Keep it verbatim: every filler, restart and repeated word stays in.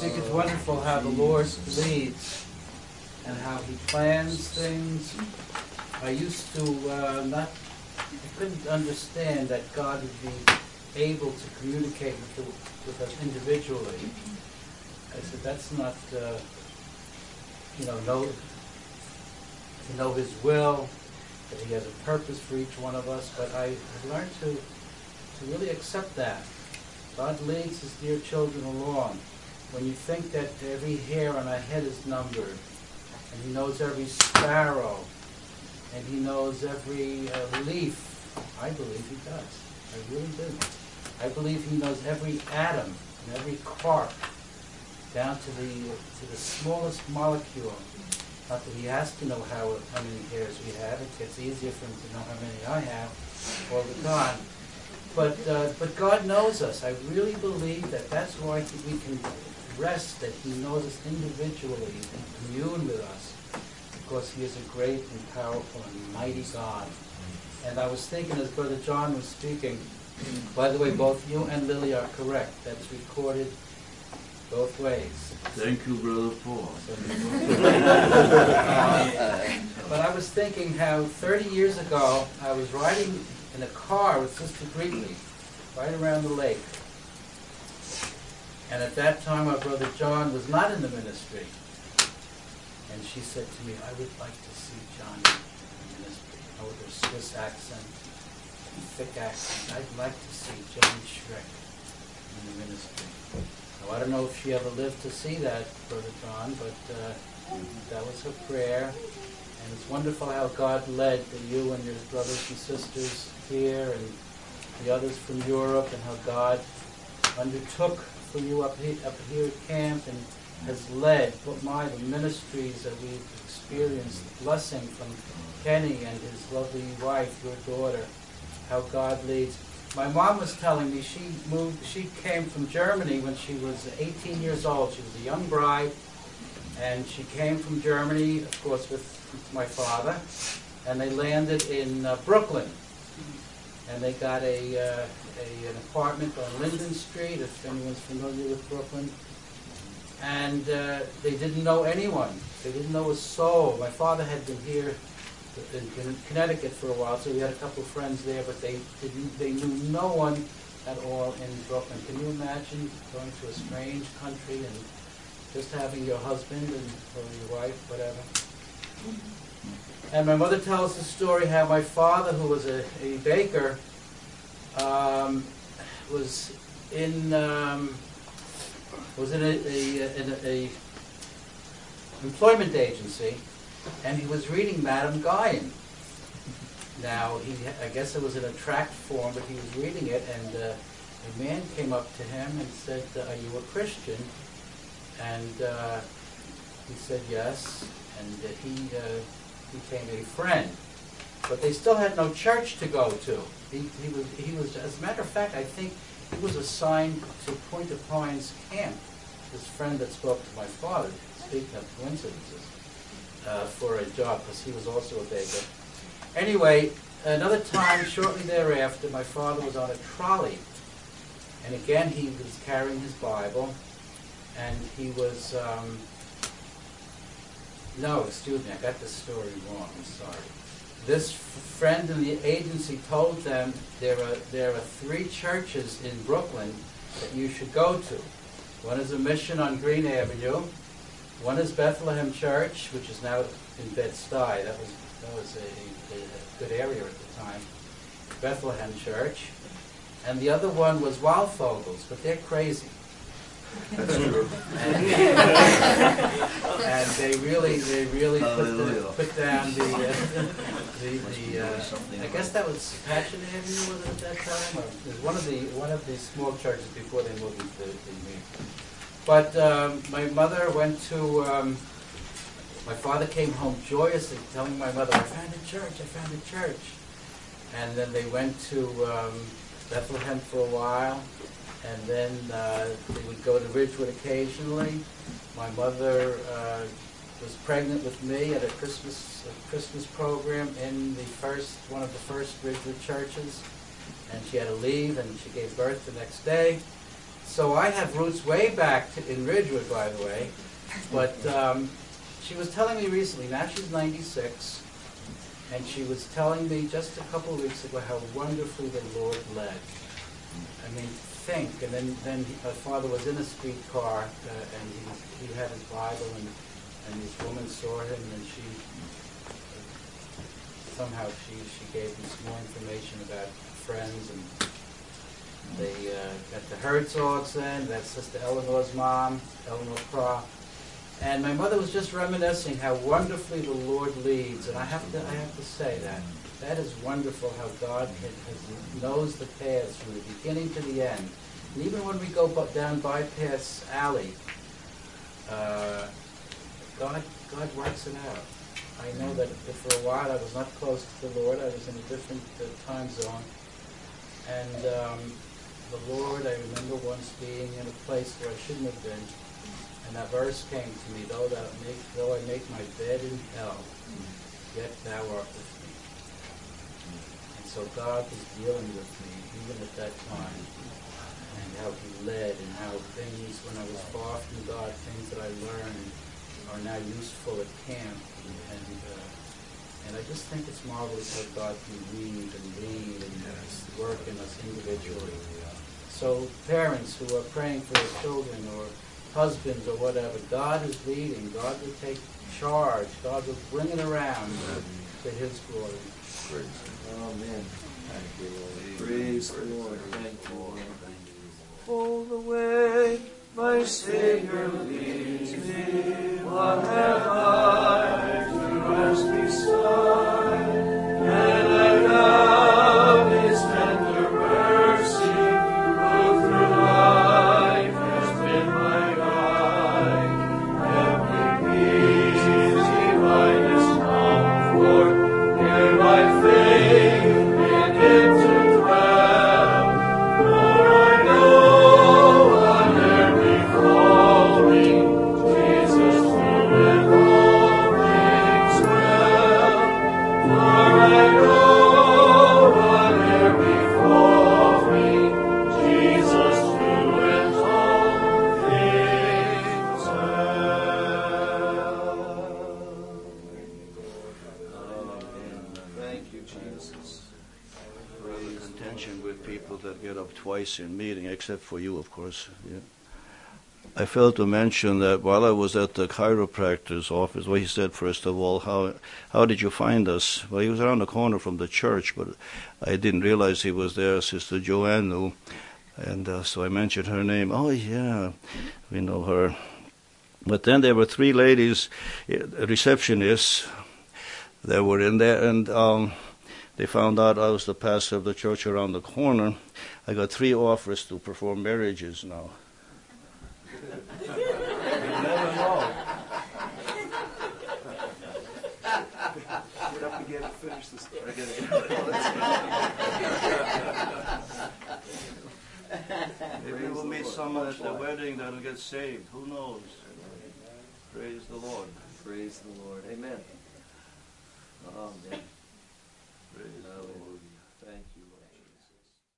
think it's wonderful how the Lord leads and how He plans things. I used to uh, not, I couldn't understand that God would be able to communicate with, the, with us individually. I said, that's not, uh, you know, know, to know His will, that He has a purpose for each one of us, but I, I learned to, to really accept that. God leads His dear children along. When you think that every hair on our head is numbered, and He knows every sparrow, and He knows every uh, leaf, I believe He does. I really do. I believe He knows every atom and every quark, down to the to the smallest molecule. Not that He has to know how how many hairs we have. It gets easier for Him to know how many I have all the time. But uh, but God knows us. I really believe that that's why we can rest, that He knows us individually and commune with us, because He is a great and powerful and mighty God. And I was thinking as Brother John was speaking, by the way, both you and Lily are correct. That's recorded both ways. Thank you, Brother Paul. uh, but I was thinking how thirty years ago I was riding in a car with Sister Greeley right around the lake. And at that time our Brother John was not in the ministry. And she said to me, I would like to see John in the ministry. Oh, with her Swiss accent, thick accent. I'd like to see Johnny Schreck in the ministry. Now, I don't know if she ever lived to see that, Brother John, but uh, that was her prayer. And it's wonderful how God led you and your brothers and sisters here and the others from Europe, and how God undertook for you up here, up here at camp and has led but my the ministries that we've experienced, blessing from Kenny and his lovely wife, your daughter, how God leads. My mom was telling me she moved, she came from Germany when she was eighteen years old. She was a young bride, and she came from Germany, of course, with my father, and they landed in uh, Brooklyn. And they got a, uh, a an apartment on Linden Street, if anyone's familiar with Brooklyn. And uh, they didn't know anyone. They didn't know a soul. My father had been here in, in Connecticut for a while, so we had a couple of friends there, but they didn't. They knew no one at all in Brooklyn. Can you imagine going to a strange country and just having your husband and or your wife, whatever? And my mother tells the story how my father, who was a, a baker, um, was in um, was in a, a, in a, a employment agency, and he was reading Madame Guyon. Now, he, I guess it was in a tract form, but he was reading it, and uh, a man came up to him and said, uh, "Are you a Christian?" And uh, he said yes, and uh, he uh, became a friend. But they still had no church to go to. He, he was, he was, as a matter of fact, I think he was assigned to Point of Pines camp, this friend that spoke to my father, speaking of coincidences, uh, for a job, because he was also a baker. Anyway, another time, shortly thereafter, my father was on a trolley, and again he was carrying his Bible, and he was, um, no, excuse me, I got this story wrong, I'm sorry. This friend in the agency told them there are, there are three churches in Brooklyn that you should go to. One is a mission on Green Avenue, one is Bethlehem Church, which is now in Bed-Stuy, that was, that was a, a, a good area at the time, Bethlehem Church, and the other one was Wildfogels, but they're crazy. That's true. And, and they really, they really put, the, put down the, uh, the, the uh, I guess that was Passion Avenue, was it at that time? Or it was one of the one of the small churches before they moved into the, the main. But um, my mother went to. Um, my father came home joyously, telling my mother, "I found a church. I found a church." And then they went to um, Bethlehem for a while. And then uh, they would go to Ridgewood occasionally. My mother uh, was pregnant with me at a Christmas a Christmas program in the first one of the first Ridgewood churches, and she had to leave, and she gave birth the next day. So I have roots way back to, in Ridgewood, by the way. But um, she was telling me recently, now she's ninety-six, and she was telling me just a couple of weeks ago how wonderfully the Lord led. I mean, think, and then, then he, her father was in a streetcar, uh, and he, was, he had his Bible, and, and this woman saw him, and she, uh, somehow she, she gave him some more information about friends, and they uh, got the Herzogs then, that's Sister Eleanor's mom, Eleanor Croft. And my mother was just reminiscing how wonderfully the Lord leads, and I have to, I have to say that. That is wonderful how God has, has, knows the paths from the beginning to the end. And even when we go down Bypass Alley, uh, God, God works it out. I know that for a while I was not close to the Lord. I was in a different uh, time zone. And um, the Lord, I remember once being in a place where I shouldn't have been. And that verse came to me, though, that make, though I make my bed in hell, yet thou art with me. And so God was dealing with me, even at that time, and how he led, and how things, when I was far from God, things that I learned are now useful at camp. And uh, and I just think it's marvelous how God can lead and lead and work in us individually. So parents who are praying for their children, or husbands or whatever, God is leading. God will take charge. God will bring it around to his glory. Praise Amen. Thank you, Lord. Praise the Lord. Thank you, Lord. For the way my Savior leads me, what have I to rest beside? And I love his tender mercy, who through life has been my guide. Every peace, divinest comfort, hear my faith in him to dwell. For I know on every calling, Jesus doeth all things well. For I know on every calling, Jesus doeth all things well. Thank you, Jesus. Rather contention with people that get up twice in meeting, except for you, of course. Yeah. I failed to mention that while I was at the chiropractor's office, well, he said, first of all, how how did you find us? Well, he was around the corner from the church, but I didn't realize he was there. Sister Joanne knew, and uh, so I mentioned her name. Oh, yeah, we know her. But then there were three ladies, receptionists, that were in there, and um, they found out I was the pastor of the church around the corner. I got three offers to perform marriages now. You never know. Get up and get it finished this Maybe we'll meet someone at the wedding that'll get saved. Who knows? Praise the Lord. Praise the Lord. Amen. Amen. Praise the Lord.